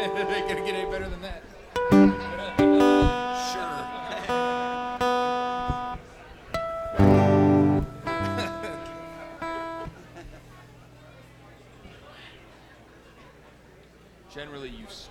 Ain't gonna get any better than that. Sure. Generally, you